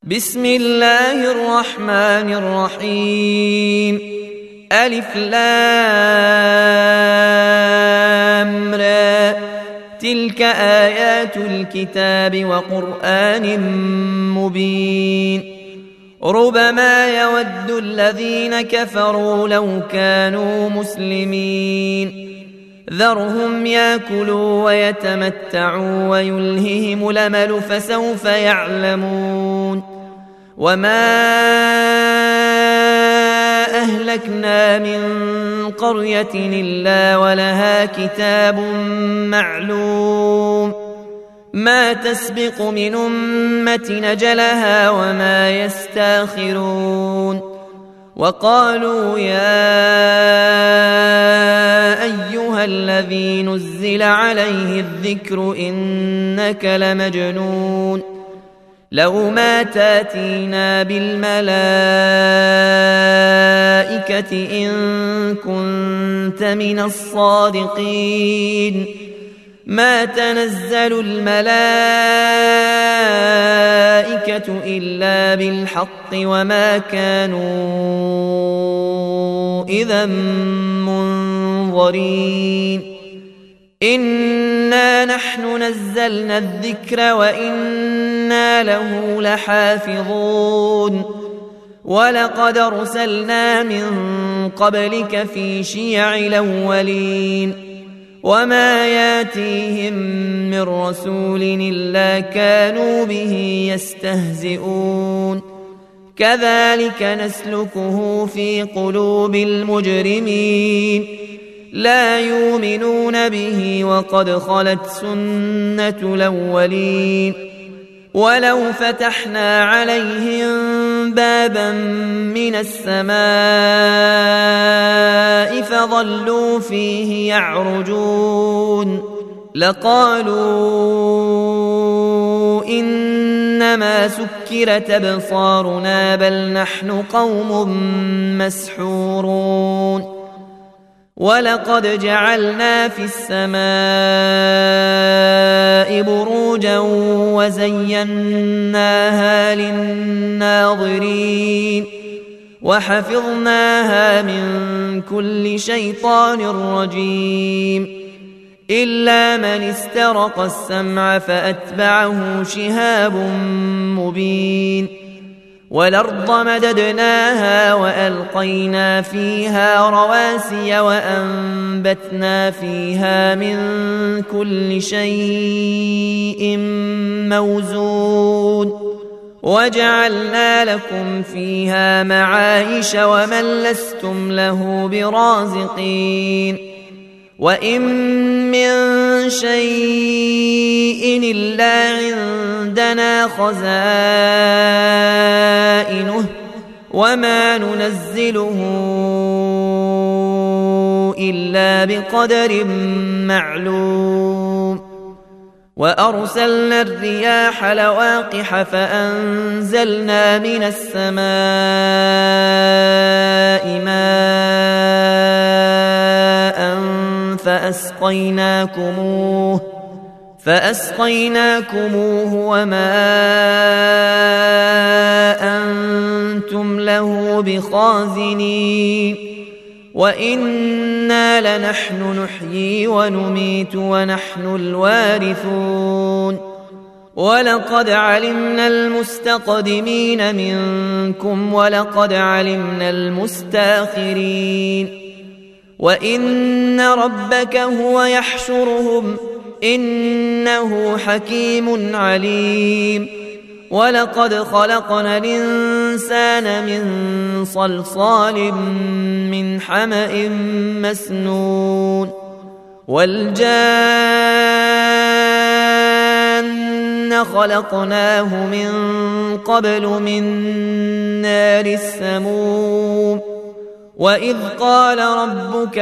بسم الله الرحمن الرحيم. ألف لام را، تلك آيات الكتاب وقرآن مبين. ربما يود الذين كفروا لو كانوا مسلمين. ذرهم ياكلوا ويتمتعوا ويلههم الأمل فسوف يعلمون. وما أهلكنا من قرية إلا ولها كتاب معلوم، ما تسبق من أمة أجلها وما يستاخرون. وقالوا يا أيها الذي نزل عليه الذكر إنك لمجنون، لو ما تاتينا بالملائكة إن كنت من الصادقين. ما تنزل الملائكة إلا بالحق وما كانوا إذا منظرين. إنا نحن نزلنا الذكر وإنا له لحافظون. ولقد أرسلنا من قبلك في شيع الأولين، وما ياتيهم من رسول إلا كانوا به يستهزئون. كذلك نسلكه في قلوب المجرمين، لا يؤمنون به وقد خلت سنة الأولين. ولو فتحنا عليهم بابا من السماء فظلوا فيه يعرجون لقالوا إنما سكرت أبصارنا بل نحن قوم مسحورون. ولقد جعلنا في السماء بروجا وزيناها للناظرين وحفظناها من كل شيطان رجيم إلا من استرق السمع فأتبعه شهاب مبين. والأرض مددناها وألقينا فيها رواسي وأنبتنا فيها من كل شيء موزون وجعلنا لكم فيها معايش ومن لستم له برازقين. وإن من شيء إلا عندنا خزائنه وما ننزله إلا بقدر معلوم. وأرسلنا الرياح لواقح فأنزلنا من السماء ماء فأسقيناكموه وما أنتم له بخازنين. وإنا لنحن نحيي ونميت ونحن الوارثون. ولقد علمنا المستقدمين منكم ولقد علمنا المستاخرين. وإن ربك هو يحشرهم إنه حكيم عليم. ولقد خلقنا الإنسان من صلصال من حمأ مسنون والجان خلقناه من قبل من نار السموم. وإذ قال ربك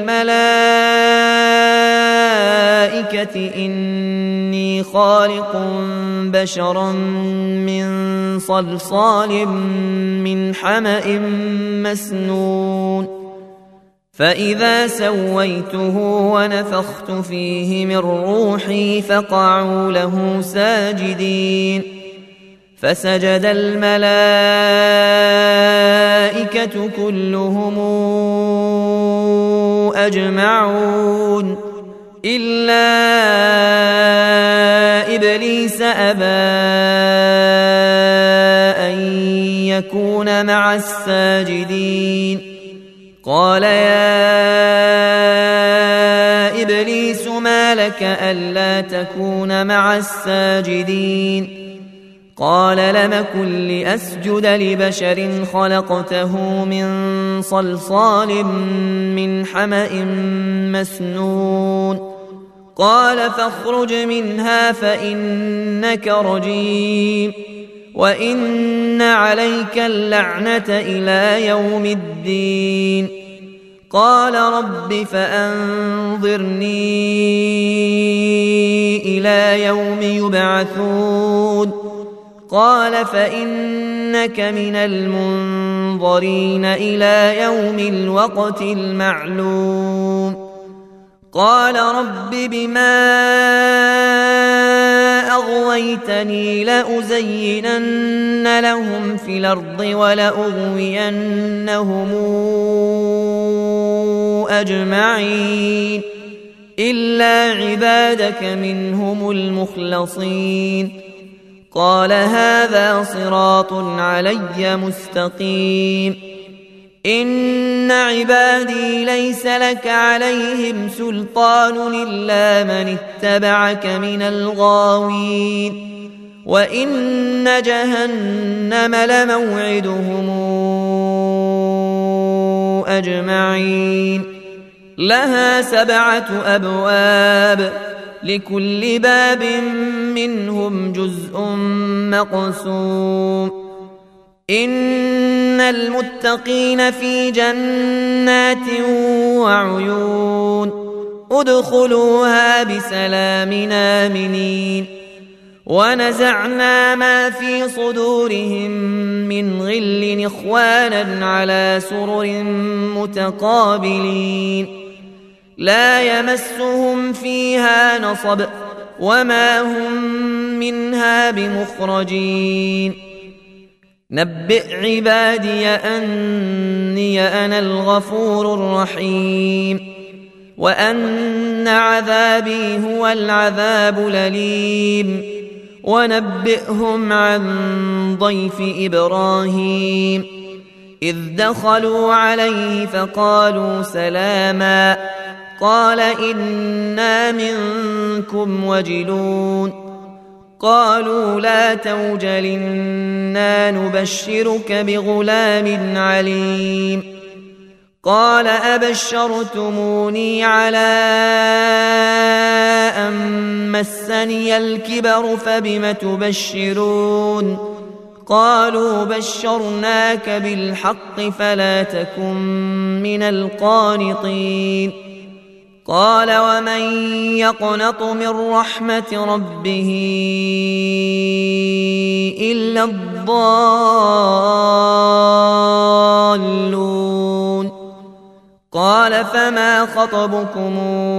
للملائكة إني خالق بشرا من صلصال من حمأ مسنون فإذا سويته ونفخت فيه من روحي فقعوا له ساجدين. فسجد الملائكة كلهم أجمعون إلا إبليس أبى أن يكون مع الساجدين قال يا إبليس ما لك ألا تكون مع الساجدين قال لم أكن لأسجد لبشر خلقته من صلصال من حمأ مسنون قال فاخرج منها فإنك رجيم وإن عليك اللعنة إلى يوم الدين قال رب فأنظرني إلى يوم يبعثون قال فإنك من المنظرين إلى يوم الوقت المعلوم قال رب بما أغويتني لأزينن لهم في الأرض ولأغوينهم أجمعين إلا عبادك منهم المخلصين قال هذا صراط علي مستقيم إن عبادي ليس لك عليهم سلطان إلا من اتبعك من الغاوين وإن جهنم لموعدهم أجمعين لها 7 أبواب لكل باب منهم جزء مقسوم إن المتقين في جنات وعيون ادخلوها بسلام آمنين ونزعنا ما في صدورهم من غل إخوانا على سرر متقابلين لا يمسهم فيها نصب وما هم منها بمخرجين نبئ عبادي أني أنا الغفور الرحيم وأن عذابي هو العذاب الأليم ونبئهم عن ضيف إبراهيم إذ دخلوا عليه فقالوا سلاما قال إنا منكم وجلون قالوا لا توجل إنا نبشرك بغلام عليم قال أبشرتموني على أن مسني الكبر فبم تبشرون قالوا بشرناك بالحق فلا تكن من القانطين قال ومن يقنط من رحمة ربه إلا الضالون قال فما خطبكم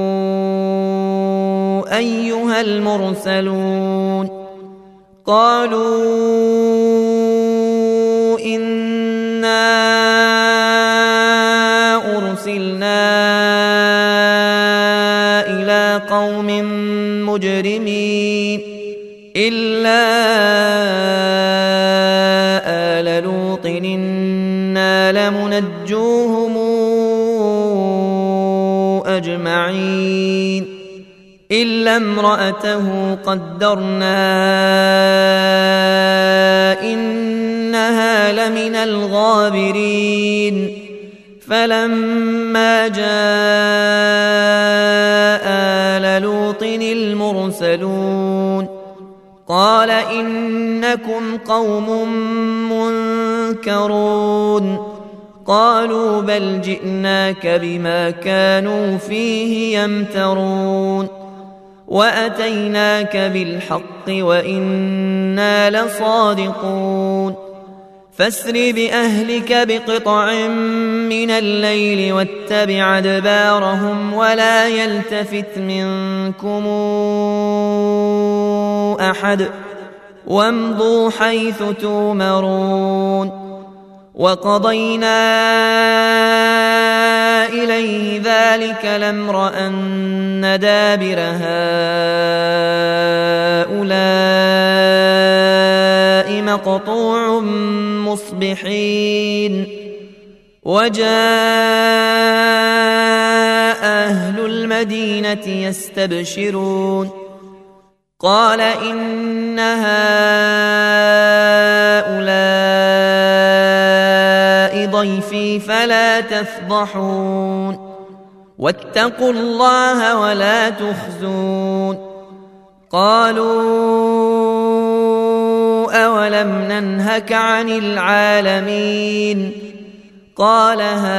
أيها المرسلون قالوا إنا أرسلنا إلى قوم مجرمين إلا آل لوط إنا لمنجوهم أجمعين إلا امرأته قدرنا إنها لمن الغابرين فلما جاء آل لوط المرسلون قال إنكم قوم منكرون قالوا بل جئناك بما كانوا فيه يمترون وأتيناك بالحق وإنا لصادقون فاسر بأهلك بقطع من الليل واتبع أدبارهم ولا يلتفت منكم أحد وامضوا حيث تؤمرون وقضينا إليه ذلك الأمر أن دابر هؤلاء مقطوع مصبحين وجاء أهل المدينة يستبشرون قال إن هؤلاء ضيفي فلا تفضحون واتقوا الله ولا تخزون قالوا أولم ننهك عن العالمين قال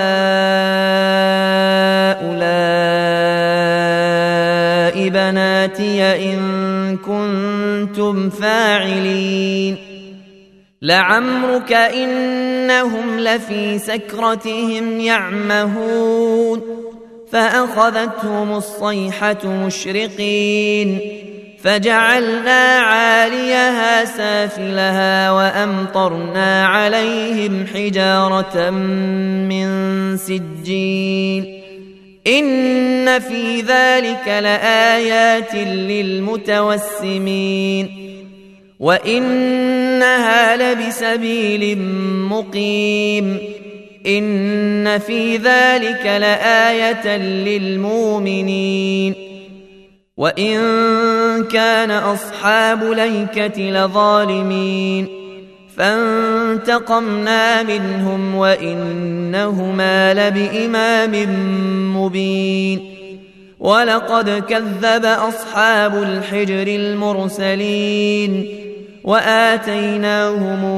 هؤلاء بناتي إن كنتم فاعلين لعمرك إنهم لفي سكرتهم يعمهون فأخذتهم الصيحة مشرقين فجعلنا عاليها سافلها وأمطرنا عليهم حجارة من سجيل إن في ذلك لآيات للمتوسمين وإنها لبسبيل مقيم إن في ذلك لآية للمؤمنين وإن كان أصحاب الأيكة لظالمين فانتقمنا منهم وإنهما لبإمام مبين ولقد كذب أصحاب الحجر المرسلين وآتيناهم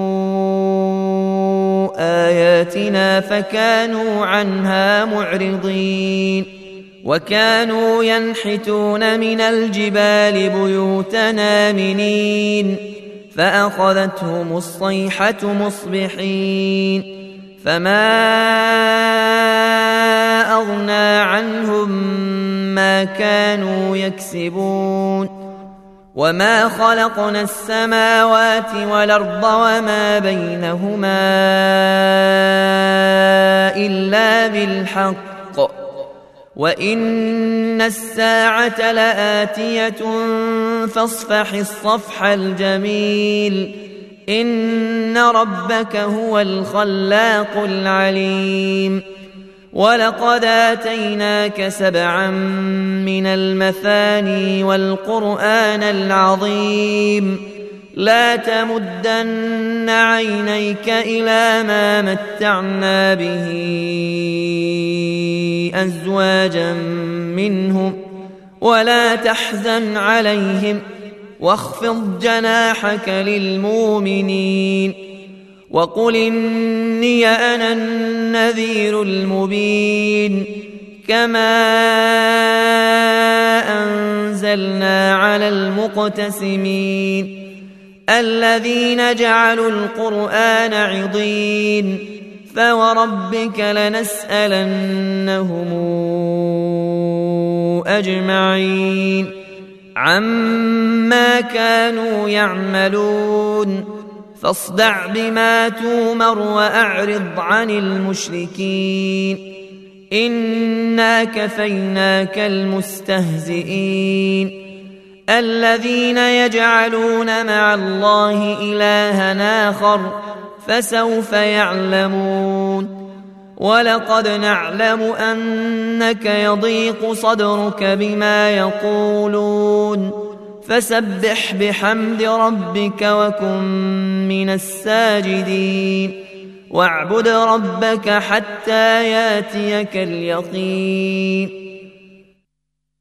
آياتنا فكانوا عنها معرضين وكانوا ينحتون من الجبال بيوتا آمنين فأخذتهم الصيحة مصبحين فما أغنى عنهم ما كانوا يكسبون وما خلقنا السماوات والأرض وما بينهما إلا بالحق وإن الساعة لآتية فاصفح الصفح الجميل إن ربك هو الخلاق العليم ولقد آتيناك 7 من المثاني والقرآن العظيم لا تمدن عينيك إلى ما متعنا به أزواجا منهم ولا تحزن عليهم واخفض جناحك للمؤمنين وقل إني أنا النذير المبين كما أنزلنا على المقتسمين الذين جعلوا القرآن عضين فوربك لنسألنهم أجمعين عما كانوا يعملون فاصدع بما تومر وأعرض عن المشركين إنا كفيناك المستهزئين الذين يجعلون مع الله إلها آخر فسوف يعلمون ولقد نعلم أنك يضيق صدرك بما يقولون فسبح بحمد ربك وكن من الساجدين واعبد ربك حتى ياتيك اليقين